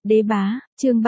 Đế bá, chương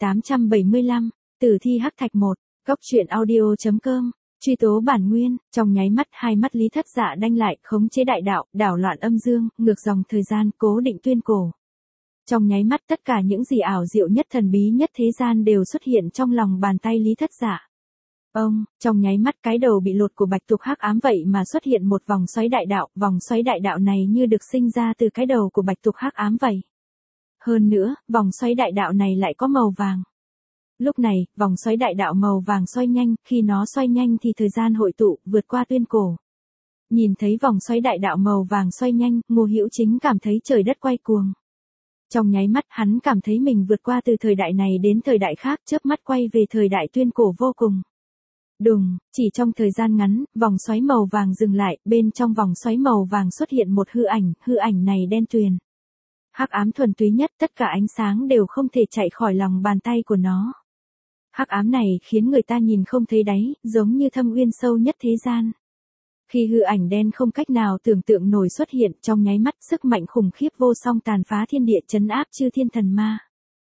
3875, Tử thi hắc thạch 1, góc truyện audio.com, truy tố bản nguyên, trong nháy mắt hai mắt Lý Thất Dạ đanh lại, khống chế đại đạo, đảo loạn âm dương, ngược dòng thời gian, cố định tuyên cổ. Trong nháy mắt tất cả những gì ảo diệu nhất thần bí nhất thế gian đều xuất hiện trong lòng bàn tay Lý Thất Dạ. Trong nháy mắt cái đầu bị lột của bạch tuộc hắc ám vậy mà xuất hiện một vòng xoáy đại đạo này như được sinh ra từ cái đầu của bạch tuộc hắc ám vậy. Hơn nữa, vòng xoáy đại đạo này lại có màu vàng. Lúc này, vòng xoáy đại đạo màu vàng xoay nhanh, khi nó xoay nhanh thì thời gian hội tụ, vượt qua tuyên cổ. Nhìn thấy vòng xoáy đại đạo màu vàng xoay nhanh, Ngô Hữu Chính cảm thấy trời đất quay cuồng. Trong nháy mắt hắn cảm thấy mình vượt qua từ thời đại này đến thời đại khác, chớp mắt quay về thời đại tuyên cổ vô cùng. Đùng, chỉ trong thời gian ngắn, vòng xoáy màu vàng dừng lại, bên trong vòng xoáy màu vàng xuất hiện một hư ảnh này đen tuyền. Hắc ám thuần túy nhất, tất cả ánh sáng đều không thể chạy khỏi lòng bàn tay của nó. Hắc ám này khiến người ta nhìn không thấy đáy, giống như thâm uyên sâu nhất thế gian. Khi hư ảnh đen không cách nào tưởng tượng nổi xuất hiện, trong nháy mắt sức mạnh khủng khiếp vô song tàn phá thiên địa trấn áp chư thiên thần ma.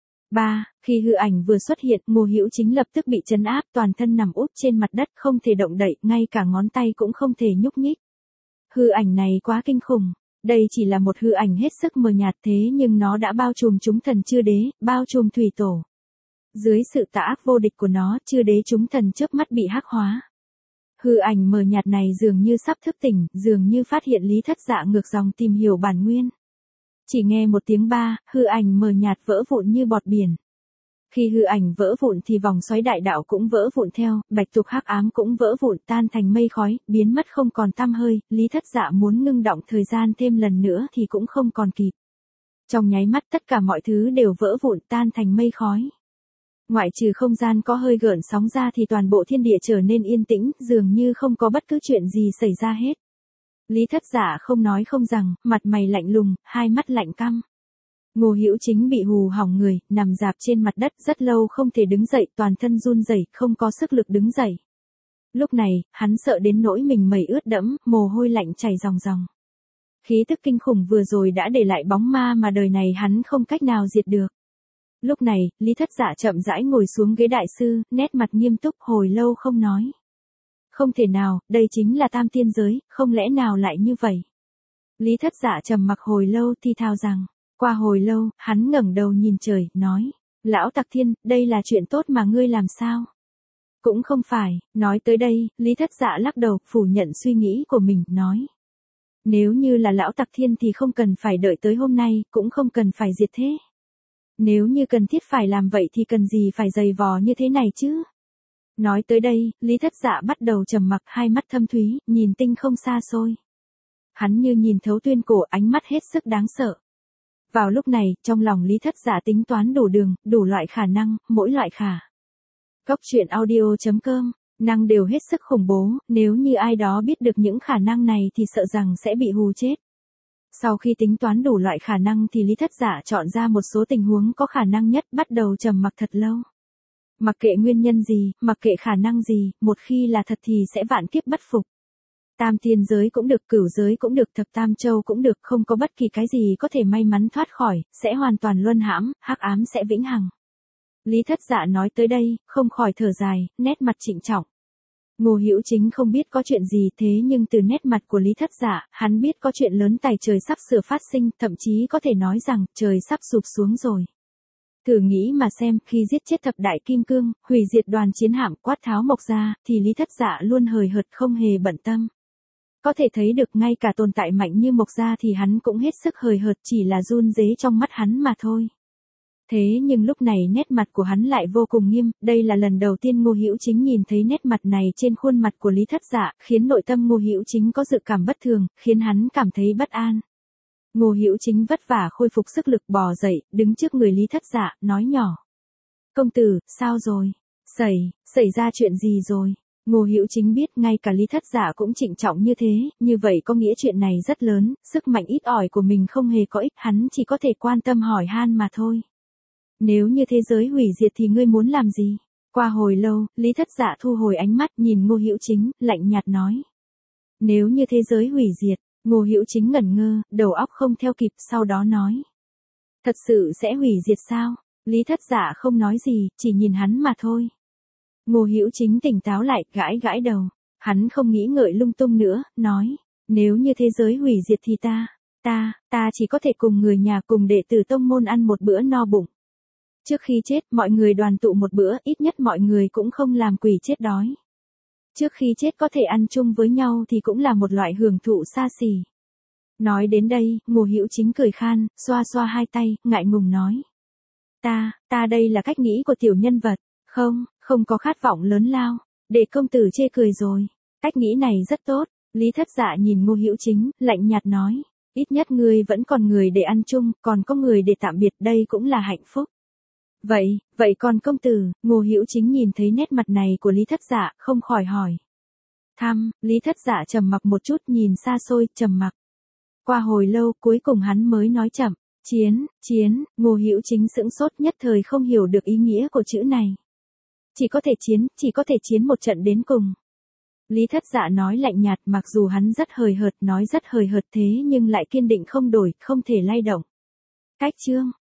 Khi hư ảnh vừa xuất hiện, Ngô Hữu Chính lập tức bị trấn áp, toàn thân nằm úp trên mặt đất không thể động đậy, ngay cả ngón tay cũng không thể nhúc nhích. Hư ảnh này quá kinh khủng. Đây chỉ là một hư ảnh hết sức mờ nhạt thế nhưng nó đã bao trùm chúng thần chư đế, bao trùm thủy tổ. Dưới sự tà ác vô địch của nó, chư đế chúng thần chớp mắt bị hắc hóa. Hư ảnh mờ nhạt này dường như sắp thức tỉnh, dường như phát hiện Lý Thất Dạ ngược dòng tìm hiểu bản nguyên. Chỉ nghe một tiếng ba, hư ảnh mờ nhạt vỡ vụn như bọt biển. Khi hư ảnh vỡ vụn thì vòng xoáy đại đạo cũng vỡ vụn theo, bạch tuộc hắc ám cũng vỡ vụn tan thành mây khói, biến mất không còn tăm hơi, Lý Thất Dạ muốn ngưng động thời gian thêm lần nữa thì cũng không còn kịp. Trong nháy mắt tất cả mọi thứ đều vỡ vụn tan thành mây khói. Ngoại trừ không gian có hơi gợn sóng ra thì toàn bộ thiên địa trở nên yên tĩnh, dường như không có bất cứ chuyện gì xảy ra hết. Lý Thất Dạ không nói không rằng, mặt mày lạnh lùng, hai mắt lạnh căm. Ngô Hữu Chính bị hù hỏng người, nằm rạp trên mặt đất rất lâu không thể đứng dậy, toàn thân run rẩy, không có sức lực đứng dậy. Lúc này, hắn sợ đến nỗi mình mẩy ướt đẫm, mồ hôi lạnh chảy ròng ròng. Khí tức kinh khủng vừa rồi đã để lại bóng ma mà đời này hắn không cách nào diệt được. Lúc này, Lý Thất Dạ chậm rãi ngồi xuống ghế đại sư, nét mặt nghiêm túc hồi lâu không nói. Không thể nào, đây chính là tam tiên giới, không lẽ nào lại như vậy? Lý Thất Dạ trầm mặc hồi lâu thì thào rằng. Qua hồi lâu, hắn ngẩng đầu nhìn trời, nói, Lão Tặc Thiên, đây là chuyện tốt mà ngươi làm sao? Cũng không phải, nói tới đây, Lý Thất Dạ lắc đầu, phủ nhận suy nghĩ của mình, nói. Nếu như là Lão Tặc Thiên thì không cần phải đợi tới hôm nay, cũng không cần phải diệt thế. Nếu như cần thiết phải làm vậy thì cần gì phải dày vò như thế này chứ? Nói tới đây, Lý Thất Dạ bắt đầu trầm mặc, hai mắt thâm thúy, nhìn tinh không xa xôi. Hắn như nhìn thấu tuyên cổ, ánh mắt hết sức đáng sợ. Vào lúc này, trong lòng Lý Thất Dạ tính toán đủ đường, đủ loại khả năng, mỗi loại khả. Góc truyện audio.com, năng đều hết sức khủng bố, nếu như ai đó biết được những khả năng này thì sợ rằng sẽ bị hù chết. Sau khi tính toán đủ loại khả năng thì Lý Thất Dạ chọn ra một số tình huống có khả năng nhất, bắt đầu trầm mặc thật lâu. Mặc kệ nguyên nhân gì, mặc kệ khả năng gì, một khi là thật thì sẽ vạn kiếp bất phục. Tam tiên giới cũng được, cửu giới cũng được, thập tam châu cũng được, không có bất kỳ cái gì có thể may mắn thoát khỏi, sẽ hoàn toàn luân hãm, hắc ám sẽ vĩnh hằng. Lý Thất Dạ nói tới đây, không khỏi thở dài, nét mặt trịnh trọng. Ngô Hữu Chính không biết có chuyện gì thế nhưng từ nét mặt của Lý Thất Dạ, hắn biết có chuyện lớn tày trời sắp sửa phát sinh, thậm chí có thể nói rằng trời sắp sụp xuống rồi. Thử nghĩ mà xem, khi giết chết thập đại kim cương, hủy diệt đoàn chiến hạm, quát tháo mộc ra, thì Lý Thất Dạ luôn hời hợt không hề bận tâm. Có thể thấy được ngay cả tồn tại mạnh như mộc gia thì hắn cũng hết sức hời hợt, chỉ là run rế trong mắt hắn mà thôi. Thế nhưng lúc này nét mặt của hắn lại vô cùng nghiêm, đây là lần đầu tiên Ngô Hữu Chính nhìn thấy nét mặt này trên khuôn mặt của Lý Thất Dạ, khiến nội tâm Ngô Hữu Chính có dự cảm bất thường, khiến hắn cảm thấy bất an. Ngô Hữu Chính vất vả khôi phục sức lực bò dậy, đứng trước người Lý Thất Dạ, nói nhỏ. Công tử, sao rồi? Xảy ra chuyện gì rồi? Ngô Hữu Chính biết ngay cả Lý Thất Dạ cũng trịnh trọng như thế, như vậy có nghĩa chuyện này rất lớn, sức mạnh ít ỏi của mình không hề có ích, hắn chỉ có thể quan tâm hỏi han mà thôi. Nếu như thế giới hủy diệt thì ngươi muốn làm gì? Qua hồi lâu, Lý Thất Dạ thu hồi ánh mắt nhìn Ngô Hữu Chính, lạnh nhạt nói. Nếu như thế giới hủy diệt, Ngô Hữu Chính ngẩn ngơ, đầu óc không theo kịp, sau đó nói. Thật sự sẽ hủy diệt sao? Lý Thất Dạ không nói gì, chỉ nhìn hắn mà thôi. Ngô Hữu Chính tỉnh táo lại, gãi gãi đầu. Hắn không nghĩ ngợi lung tung nữa, nói, nếu như thế giới hủy diệt thì ta chỉ có thể cùng người nhà cùng đệ tử tông môn ăn một bữa no bụng. Trước khi chết, mọi người đoàn tụ một bữa, ít nhất mọi người cũng không làm quỷ chết đói. Trước khi chết có thể ăn chung với nhau thì cũng là một loại hưởng thụ xa xỉ. Nói đến đây, Ngô Hữu Chính cười khan, xoa xoa hai tay, ngại ngùng nói. Ta đây là cách nghĩ của tiểu nhân vật, không có khát vọng lớn lao, để công tử chê cười rồi. Cách nghĩ này rất tốt, Lý Thất Dạ nhìn Ngô Hữu Chính, lạnh nhạt nói, ít nhất ngươi vẫn còn người để ăn chung, còn có người để tạm biệt, đây cũng là hạnh phúc. Vậy còn công tử, Ngô Hữu Chính nhìn thấy nét mặt này của Lý Thất Dạ, không khỏi hỏi. Lý Thất Dạ trầm mặc một chút, nhìn xa xôi, trầm mặc. Qua hồi lâu, cuối cùng hắn mới nói chậm, chiến, Ngô Hữu Chính sững sốt, nhất thời không hiểu được ý nghĩa của chữ này. Chỉ có thể chiến một trận đến cùng. Lý Thất Dạ nói lạnh nhạt, mặc dù hắn rất hời hợt, nói rất hời hợt thế nhưng lại kiên định không đổi, không thể lay động. Cách chương